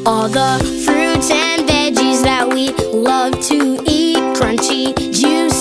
All the fruits and veggies that we love to eat, crunchy, juicy